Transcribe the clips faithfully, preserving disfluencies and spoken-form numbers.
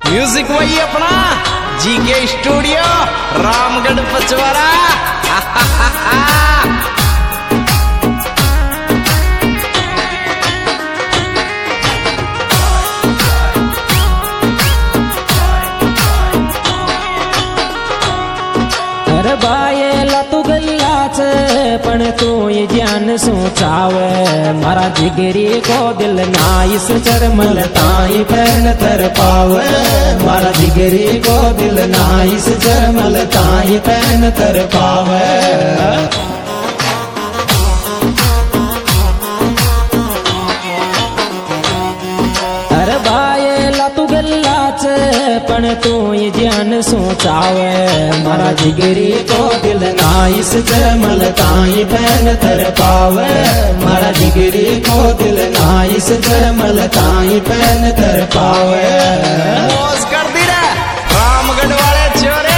Music वही अपना GK studio Ramgarh Pachwara. अरे बाये लतु गल्ला छे पण तू ये ज्ञान सोचावे मारा जिगरी को दिल नाइस चरमल ताई पैन तर पावे मारा जिगरी को दिल नाइस चरमल ताई पैन तर पावे। अरे बाये लतु गल्ला पण तू ये ज्ञान सोचावे मारा जिगरी को दिल नाइस जमल ताई पैन तर पावे मारा जिगरी को दिल नाइस जमल ताई पैन तर पावे। मौज कर दी रे रामगढ़ वाले छोरे।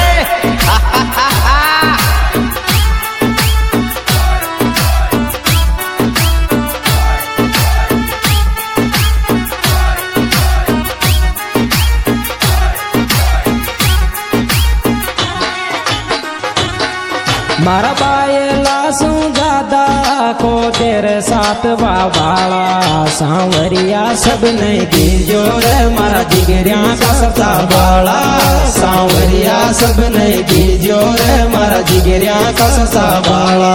मारा बाये लासू दादा को तेरे साथ बाबाला सांवरिया सब नहीं दीजो रे मारा जिगरिया का सता बाला सांवरिया सब नहीं दीजो रे मारा जिगरिया का सता बाला।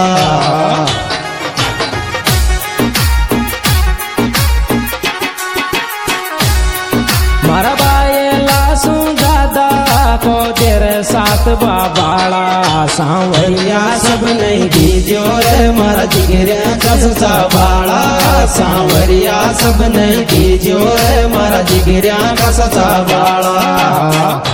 मारा बाये लासू दादा को तेरे साथ बाबाला सांवरिया सब नहीं दीजो रे मारा जिगरिया का ससा बाला सांवरिया सब नहीं दीजो रे मारा जिगरिया का ससा बाला।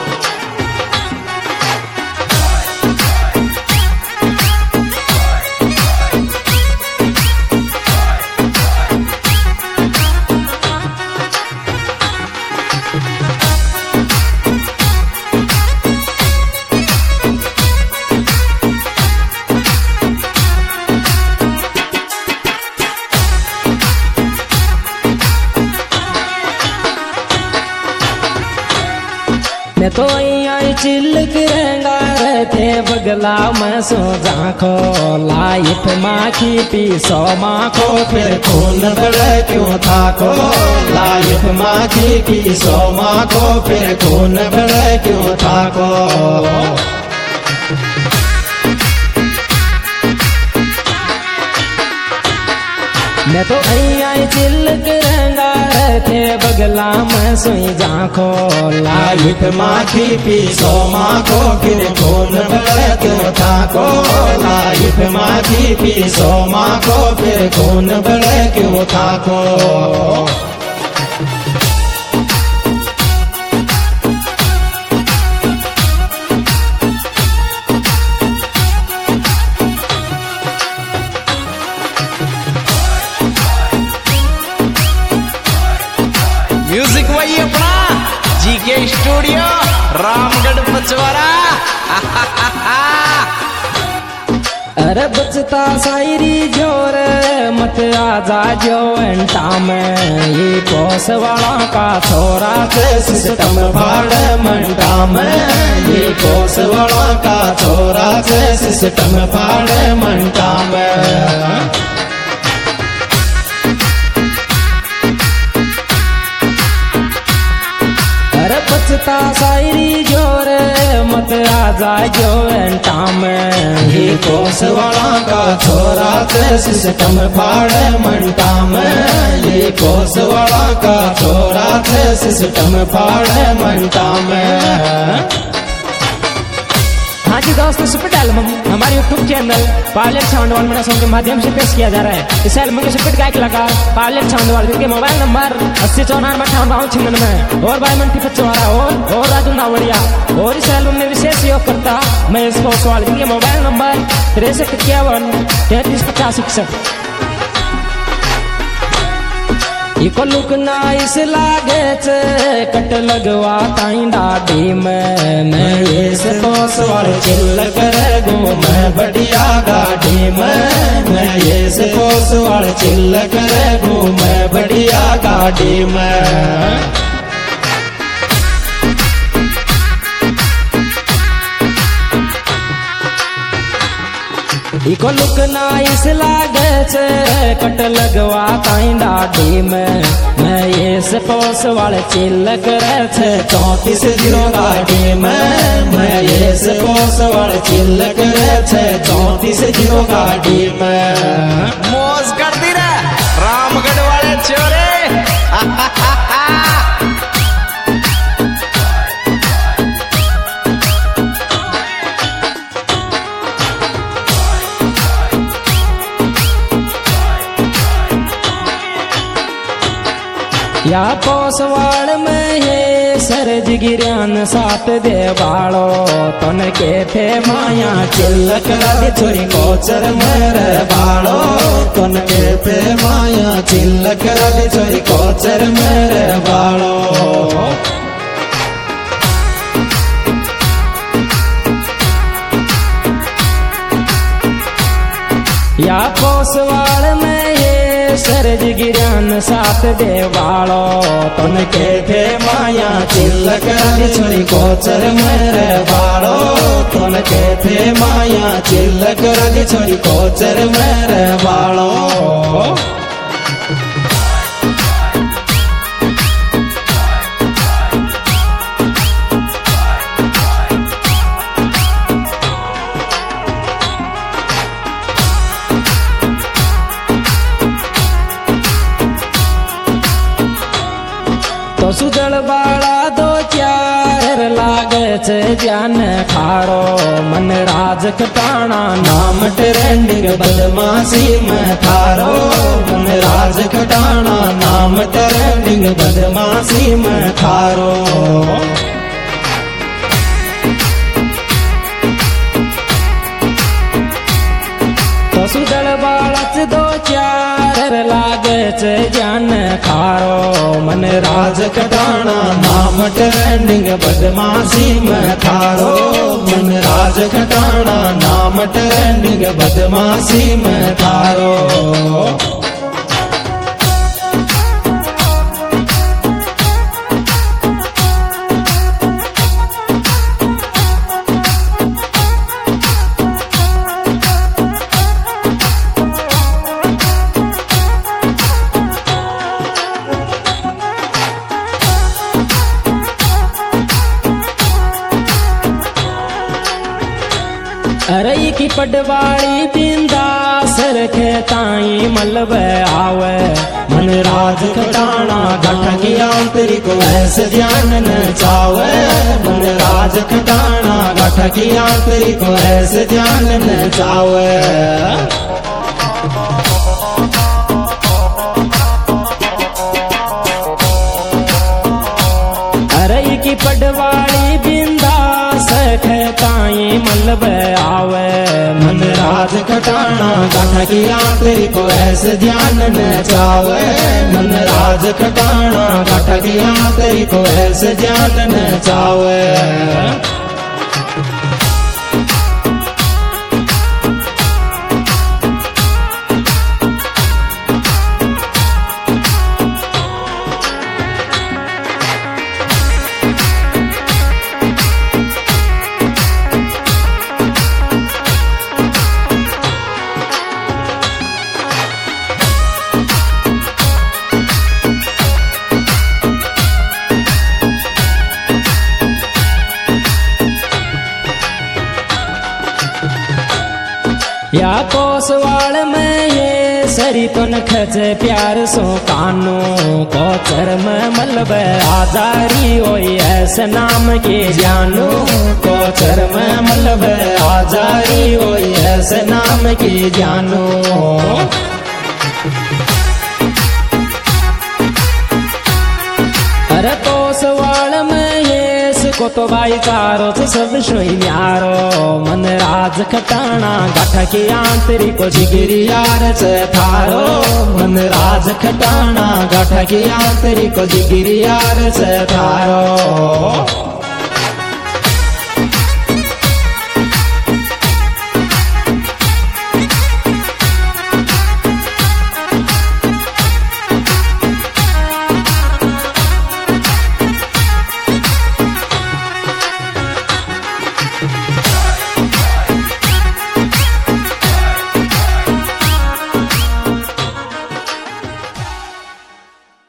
मैं तो यहाँ चिल्लक रहेगा रहते बगला में सो जाखो लाइफ माँ की पी सौ माँ को फिर खून बड़े क्यों था को लाइफ माँ की पी सौ माँ को फिर खून बड़े क्यों था को। मैं तो आई चिल्लक रहेगा रहते बगला में सोई जाखो लाइफ माँ की पी सो माँ को फिर खून बड़े क्यों था को लाइफ माँ की पी सो माँ को फिर खून बड़े क्यों था को। म्यूजिक वही अपना जीके स्टूडियो रामगढ़ पचवारा। अरे बचता शायरी जोर मत आजा जो अंटा में ये पोस वाला का छोरा से सिस्टम फाड़ मंटा में ये पोस वाला का छोरा से सिस्टम फाड़ मंटा में। अरे बचता शायरी जोर मत आजा जो अंटा में ये कोस वाला का छोरा से सिस्टम फाड़ मंटा में ये कोस वाला का छोरा से सिस्टम फाड़ मंटा में। हाँ जी दोस्तों, सुपर एल्बम हमारे यूट्यूब चैनल पायलट साउंडवाल मना सॉन्ग के माध्यम से पेश किया जा रहा है। इस एल्बम के सुपर गायक लगा पायलट साउंडवाल, जिनके मोबाइल नंबर अस्सी चौरानवे अठावन बावन छियानवे और बाई मंटी पचवारा और और राजू नावड़िया। और इस एल्बम में विशेष सहयोग करता महेश पोसवाल, जिनके मोबाइल नंबर तिरसठ इक्यावन तैतीस पचास इकसठ। इको लुक नाइस लागे छे कट लगवा ताई डाडी में मैं ये से पोसवाल चिल्ल करे गो मैं बढ़िया गाड़ी में मैं ये से पोसवाल चिल्ल करे गो मैं बढ़िया गाड़ी में। इको लुक नाइस लागे छे कट लगवा ताई दाढ़ी में मैं ये सपोस वाले चिल करे छे चौंतीस जीरो गाड़ी में मैं ये सपोस वाले चिल करे छे चौंतीस जीरो गाड़ी में मौज करती रे रामगढ़ वाले छोरे। या पोसवाड़ में ये सरज गिरियान साथ दे बाड़ो तन के थे माया चिल्लक राधे छोरी कोचर मेरे बाड़ो तन के थे माया चिल्लक राधे छोरी कोचर मेरे बाड़ो। या पोसवाड़ में ये सरज गिरियान साथ दे बाड़ो तन के थे माया चिल्लक छोरी कोचर मेरे बाड़ो तन के थे माया चिल्लक छोरी कोचर मेरे बाड़ो। तो सुजल बाड़ा दो चार लागे छे जान खारो मन राज खटाना नाम ट्रेंडिंग बदमाशी में थारो मन राज खटाना नाम ट्रेंडिंग बदमाशी में थारो। तो सुजल बाड़ा दो चार लागे छे जान खारो मन राज कटाना नाम ट्रेंडिंग बदमाशी में थारो मन राज कटाना नाम ट्रेंडिंग बदमाशी में थारो। अरे की पडवाड़ी बिंदास रखे ताई मलबे आवे मन राज खटाना गठ की आंतरिक ऐसे ध्यान न चावे मन राज खटाना गठ की आंतरिक ऐसे ध्यान न चावे। अरे की पडवाड़ी बिंदास ताई मलबे आवे मन राज खटाना गाठा की आंतरिक ऐसे ध्यान न चावे मन राज खटाना गाठा की आंतरिक ऐसे ध्यान न चावे। या कोसवाड़ में ये सरी तो न खचे प्यार सो कानो कोचर में मलबे आजारी होई ऐसे नाम के जानू कोचर में मलबे आजारी होई ऐसे नाम के जानू। अरे कोसवाड़ में को तो भाई चारो से सब सोई न्यारो मन राज खटाना गाठ की आंतरिक जिगिरी यार से थारो मन राज खटाना गाठ की आंतरिक जिगिरी यार से थारो।